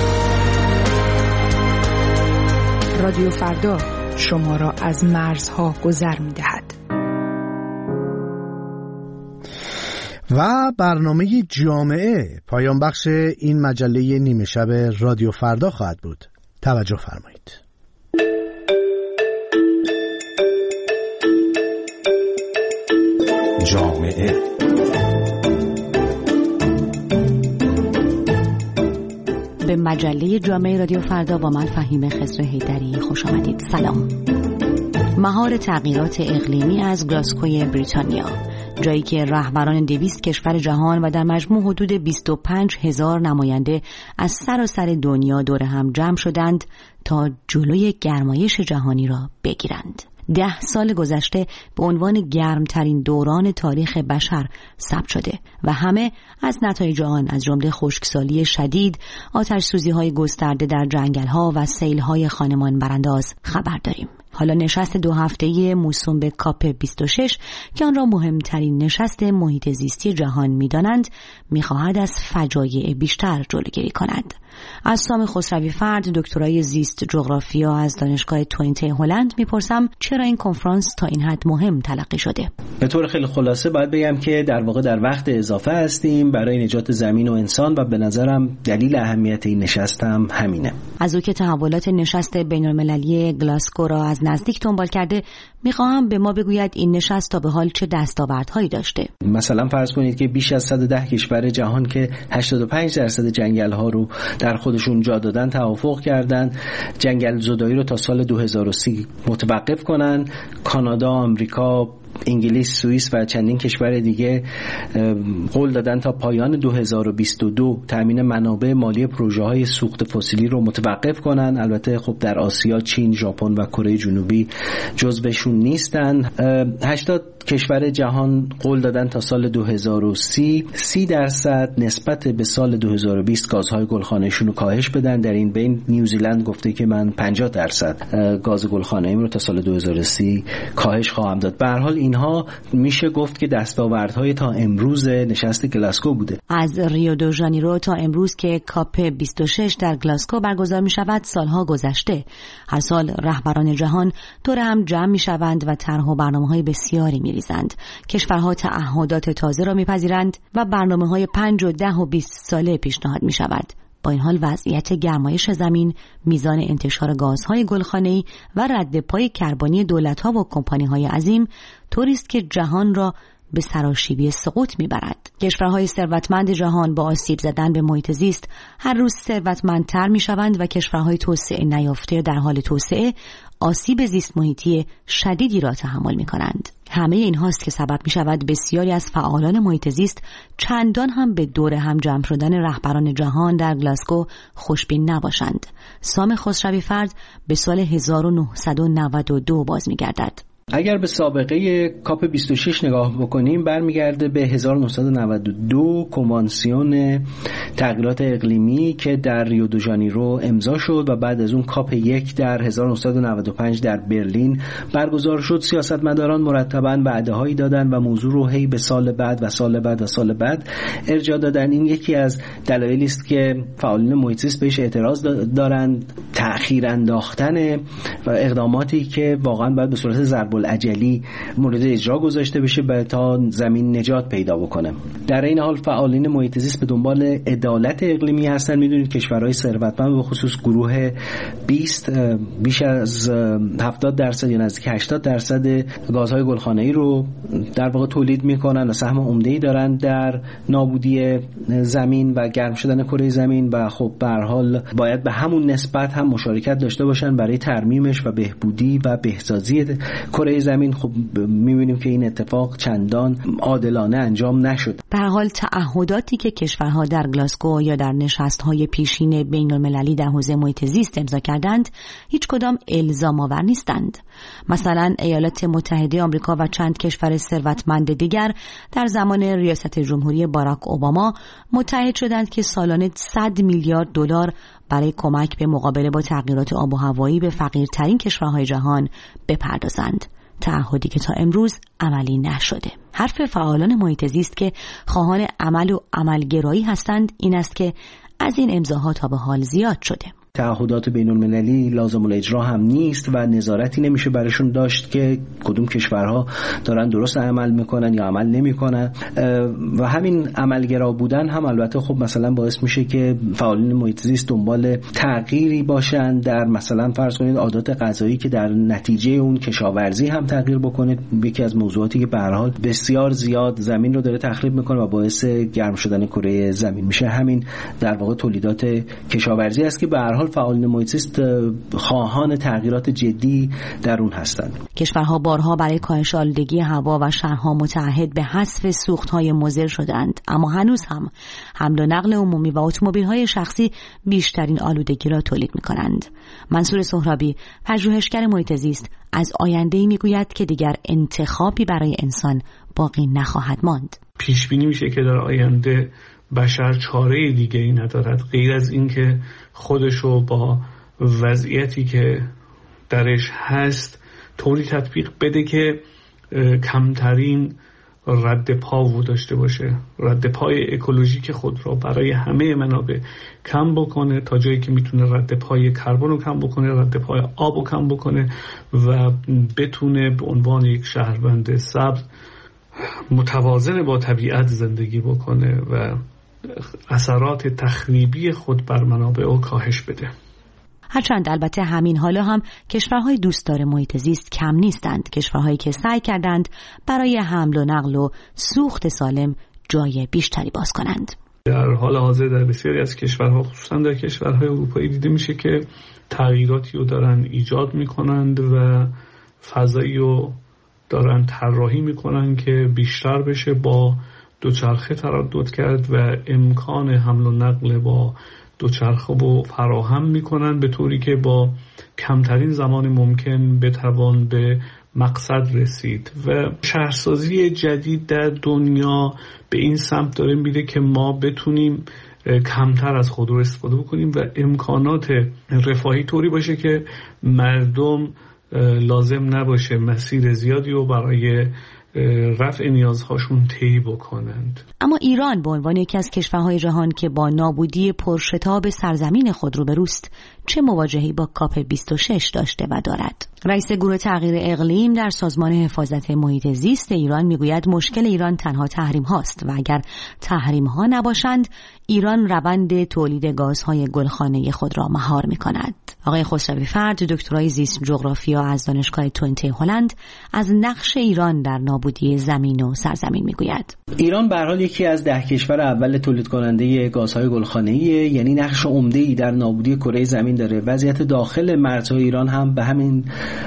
رادیو فردا شما را از مرزها گذر میدهد. و برنامه جامعه پایان بخش این مجله نیمه شب رادیو فردا خواهد بود. توجه فرمایید. جامعه. به مجله جامعه رادیو فردا با من فهیمه خضر حیدری خوش آمدید. سلام. مهار تغییرات اقلیمی از گلاسکوی بریتانیا، جایی که رهبران دویست کشور جهان و در مجموع حدود بیست و پنج هزار نماینده از سراسر دنیا دور هم جمع شدند تا جلوی گرمایش جهانی را بگیرند. ده سال گذشته به عنوان گرمترین دوران تاریخ بشر ثبت شده و همه از نتایج آن از جمله خشکسالی شدید، آتش‌سوزی‌های گسترده در جنگل‌ها و سیل‌های خانمان برانداز خبر داریم. حالا نشست دو هفته‌ای موسوم به کاپ بیست و شش که آن را مهمترین نشست محیط زیستی جهان می‌دانند، می‌خواهد از فجایع بیشتر جلوگیری کند. از سام خسروی فرد، دکترای زیست جغرافیا از دانشگاه توینته هلند میپرسم چرا این کنفرانس تا این حد مهم تلقی شده؟ به طور خیلی خلاصه باید بگم که در واقع در وقت اضافه هستیم برای نجات زمین و انسان و به نظرم دلیل اهمیت این نشست هم همینه. از او که تحولات نشست بین‌المللی گلاسکو را از نزدیک دنبال کرده، میخواهم به ما بگوید این نشست تا به حال چه دستاوردهایی داشته. مثلا فرض کنید که بیش از صد و ده کشور جهان که هشتاد و پنج درصد جنگل‌ها رو در خودشون جا دادن توافق کردن جنگل زدایی رو تا سال دو هزار و سی متوقف کنن. کانادا، آمریکا، انگلیس، سوئیس و چندین کشور دیگه قول دادن تا پایان دو هزار و بیست و دو تامین منابع مالی پروژه‌های سوخت فسیلی رو متوقف کنن. البته خب در آسیا چین، ژاپن و کره جنوبی جزوشون نیستن. هشتاد کشور جهان قول دادن تا سال دو هزار و سی سی درصد نسبت به سال دو هزار و بیست گازهای گلخانه‌شون رو کاهش بدن. در این بین نیوزیلند گفته که من پنجاه درصد گاز گلخانه‌ایم رو تا سال دو هزار و سی کاهش خواهم داد. به هر حال اینها میشه گفت که دستاوردهای تا امروز نشست گلاسکو بوده. از ریو دو ژانیرو تا امروز که کاپ بیست و شش در گلاسکو برگزار می شود سالها گذشته. هر سال رهبران جهان دور هم جمع می شوند و طرح و برنامه‌های بسیاری می ریزند. کشورها تعهدات تازه را می پذیرند و برنامه‌های پنج و ده و بیست ساله پیشنهاد می شود. با این حال وضعیت گرمایش زمین، میزان انتشار گازهای گلخانه‌ای و رد پای کربنی دولت‌ها و کمپانی‌های عظیم طوری است که جهان را به سراشیبی سقوط می‌برد. کشورهای ثروتمند جهان با آسیب زدن به محیط زیست هر روز ثروتمندتر می‌شوند و کشورهای توسعه نیافته در حال توسعه آسیب زیست محیطی شدیدی را تحمل می‌کنند. همه این هاست که سبب می شود بسیاری از فعالان محیط زیست چندان هم به دور هم جمع شدن رهبران جهان در گلاسکو خوشبین نباشند. سام خسروی فرد به سال هزار و نهصد و نود و دو باز می گردد. اگر به سابقه کاپ بیست و شش نگاه بکنیم برمیگرده به هزار و نهصد و نود و دو کنوانسیون تغییرات اقلیمی که در ریو دو ژانیرو امضا شد و بعد از اون کاپ یک در هزار و نهصد و نود و پنج در برلین برگزار شد. سیاستمداران مرتباً وعده‌هایی دادن و موضوع رو هی به سال بعد و سال بعد و سال بعد ارجاع دادن. این یکی از دلایلی است که فعالان محیط زیست بهش اعتراض دارند. تأخیر انداختن و اقداماتی که واقعاً باید به صورت ضرب العجلی مورد اجرا گذاشته بشه تا زمین نجات پیدا بکنه. در این حال فعالین محیط زیست به دنبال عدالت اقلیمی هستن. میدونید کشورهای ثروتمند به خصوص گروه بیست بیش از هفتاد درصد یا نزدیک هشتاد درصد گازهای گلخانه‌ای رو در واقع تولید میکنن و سهم عمده‌ای دارن در نابودی زمین و گرم شدن کره زمین و خب به هر حال باید به همون نسبت هم مشارکت داشته باشن برای ترمیمش و بهبودی و بهسازی کره زمین. خب می‌بینیم که این اتفاق چندان عادلانه انجام نشد. به هر حال تعهداتی که کشورها در گلاسکو یا در نشست‌های پیشین بین‌المللی در حوزه محیط زیست امضا کردند هیچ کدام الزام آور نیستند. مثلا ایالات متحده آمریکا و چند کشور ثروتمند دیگر در زمان ریاست جمهوری باراک اوباما متحد شدند که سالانه صد میلیارد دلار برای کمک به مقابله با تغییرات آب و هوایی به فقیرترین کشورهای جهان بپردازند. تعهدی که تا امروز عملی نشده. حرف فعالان محیط زیست که خواهان عمل و عملگرایی هستند این است که از این امضاها تا به حال زیاد شده. تعهدات بین المللی لازم الاجرا هم نیست و نظارتی نمیشه براشون داشت که کدوم کشورها دارن درست عمل میکنن یا عمل نمیکنن و همین عملگرا بودن هم البته خب مثلا باعث میشه که فعالین محیط زیست دنبال تغییری باشن در مثلا فرض کنید عادات غذایی که در نتیجه اون کشاورزی هم تغییر بکنه. یکی از موضوعاتی که به هر حال بسیار زیاد زمین رو داره تخریب میکنه و باعث گرم شدن کره زمین میشه همین در واقع تولیدات کشاورزی است که به هر حال فعالین محیط زیست خواهان تغییرات جدی در اون هستند. کشورها بارها برای کاهش آلودگی هوا و شهرها متعهد به حذف سوختهای مضر شدند، اما هنوز هم حمل و نقل عمومی و اتومبیل‌های شخصی بیشترین آلودگی را تولید می‌کنند. منصور سهرابی، پژوهشگر محیط زیست، از آینده‌ای می‌گوید که دیگر انتخابی برای انسان باقی نخواهد ماند. پیش بینی میشه که در آینده بشر چاره دیگه‌ای ندارد غیر از اینکه خودشو با وضعیتی که درش هست طوری تطبیق بده که کمترین رد پا داشته باشه، رد پای اکولوژیک خود را برای همه منابع کم بکنه تا جایی که میتونه رد پای کربن رو کم بکنه، رد پای آب رو کم بکنه و بتونه به عنوان یک شهروند سبز متوازن با طبیعت زندگی بکنه و اثرات تخریبی خود بر منابع رو کاهش بده. هرچند البته همین حالا هم کشورهای دوستدار محیط زیست کم نیستند، کشورهایی که سعی کردند برای حمل و نقل و سوخت سالم جای بیشتری باز کنند. در حال حاضر در بسیاری از کشورها خصوصا در کشورهای اروپایی دیده میشه که تغییراتی رو دارن ایجاد میکنند و فضایی رو دارن طراحی میکنن که بیشتر بشه با دوچرخه تردد کرد و امکان حمل و نقل با دوچرخه رو فراهم میکنن به طوری که با کمترین زمان ممکن بتوان به مقصد رسید و شهرسازی جدید در دنیا به این سمت داره میره که ما بتونیم کمتر از خودرو استفاده بکنیم و امکانات رفاهی طوری باشه که مردم لازم نباشه مسیر زیادی رو برای رفع نیازهاشون طی بکنند. اما ایران به عنوان یکی از کشورهای جهان که با نابودی پرشتاب سرزمین خود روبروست چه مواجهه‌ای با کاپ بیست و شش داشته و دارد؟ رئیس گروه تغییر اقلیم در سازمان حفاظت محیط زیست ایران میگوید مشکل ایران تنها تحریم هاست و اگر تحریم ها نباشند ایران روند تولید گازهای گلخانه خود را مهار می‌کند. آقای خسروی فرد، دکترای زیست جغرافیا از دانشگاه توئنته هلند، از نقش ایران در نابودی زمین و سرزمین میگوید. ایران به هر حال یکی از ده کشور اول تولید کننده گازهای گلخانه‌ای، یعنی نقش عمده‌ای در نابودی کره زمین داره. وضعیت داخل مرزهای ایران هم به همین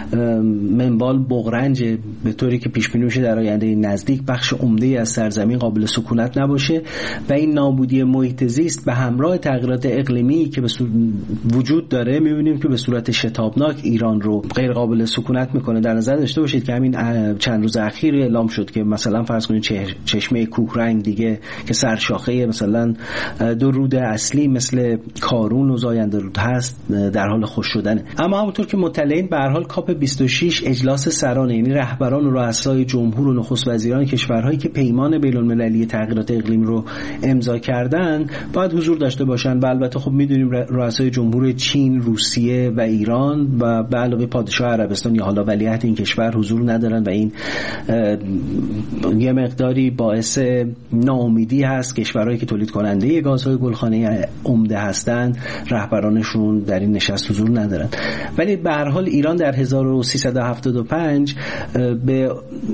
منوال بغرنج، به طوری که پیش بینی میشه در آینده نزدیک بخش عمده‌ای از سرزمین قابل سکونت نباشه و این نابودی محیط زیست به همراه تغییرات اقلیمی که به وجود داره می‌بینیم که به صورت شتابناک ایران رو غیر قابل سکونت میکنه. در نظر داشته باشید که همین چند روز اخیر اعلام شد که مثلا فرض کنید چشمه کوهرنگ دیگه که سرشاخه مثلا دو رود اصلی مثل کارون و زاینده رود هست در حال خشک شدنه. اما همونطور که مطلعین به هر حال کاپ بیست و شش اجلاس سران، یعنی رهبران و رؤسای جمهور و نخست وزیران کشورهایی که پیمان بین‌المللی تغییرات اقلیم رو امضا کردن باید حضور داشته باشن و البته خب میدونیم رؤسای جمهور چین، روسیه و ایران و به علاوه پادشاه عربستان یا حالا ولیعهد این کشور حضور ندارن و این یه مقداری باعث ناامیدی هست. کشورهایی که تولید کننده گازهای گلخانه‌ای عمده هستند رهبرانشون در این نشست حضور ندارن. ولی به هر حال ایران در هزار و سیصد و هفتاد و پنج به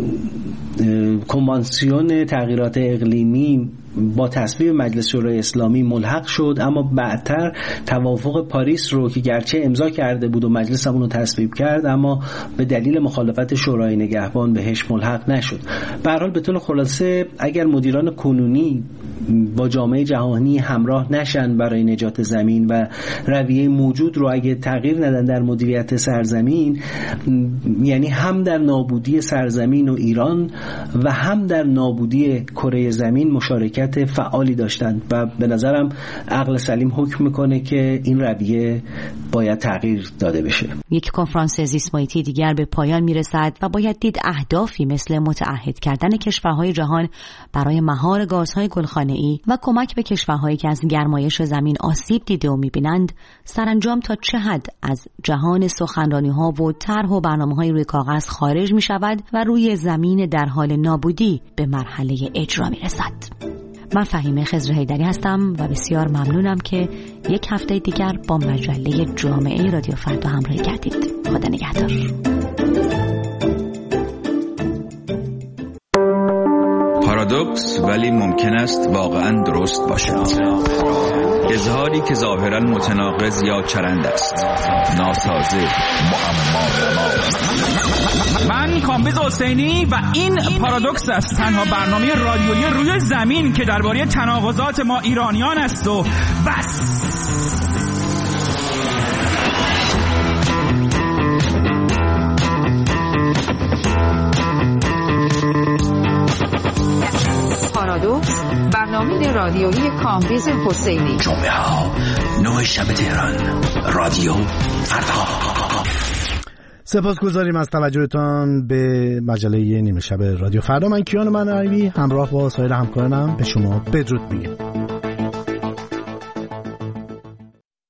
کنوانسیون تغییرات اقلیمی با تصویب مجلس شورای اسلامی ملحق شد، اما بعدتر توافق پاریس رو که گرچه امضا کرده بود و مجلس همون رو تصویب کرد اما به دلیل مخالفت شورای نگهبان بهش ملحق نشد. به هر حال به طور خلاصه اگر مدیران کنونی با جامعه جهانی همراه نشن برای نجات زمین و رویه موجود رو اگه تغییر ندن در مدیریت سرزمین، یعنی هم در نابودی سرزمین و ایران و هم در نابودی کره زمین مشارکت فعالی داشتند و به نظرم عقل سلیم حکم میکنه که این رویه باید تغییر داده بشه. یک کنفرانس زیست محیطی دیگر به پایان میرسد و باید دید اهدافی مثل متعهد کردن کشورهای جهان برای مهار گازهای گلخانه‌ای جامعه‌ای و کمک به کشورهایی که از گرمایش زمین آسیب دیده و می‌بینند، سرانجام تا چه حد از جهان سخنرانی‌ها و طرح و برنامه‌های روی کاغذ خارج می‌شود و روی زمین در حال نابودی به مرحله اجرا می‌رسد. من فهیمه خضر حیدری هستم و بسیار ممنونم که یک هفته دیگر با مجله جامعه رادیو فردا همراهی کردید. خدا نگهدار. پارادوکس ولی ممکن است واقعا درست باشد. اظهاری که ظاهرا متناقض یا چرند است، ناسازه، معما. من کامبیز حسینی و این پارادوکس است، تنها برنامه رادیویی روی زمین که درباره تناقضات ما ایرانیان است و بس. پارادوکس، برنامه رادیویی کامبیز حسینی. جمعه ها نه شب تهران، رادیو فردا. سپاسگزاریم از توجهتان به مجله نیمه شب رادیو فردا. من کیان منوی همراه با سایر همکارانم به شما بدرود میگم.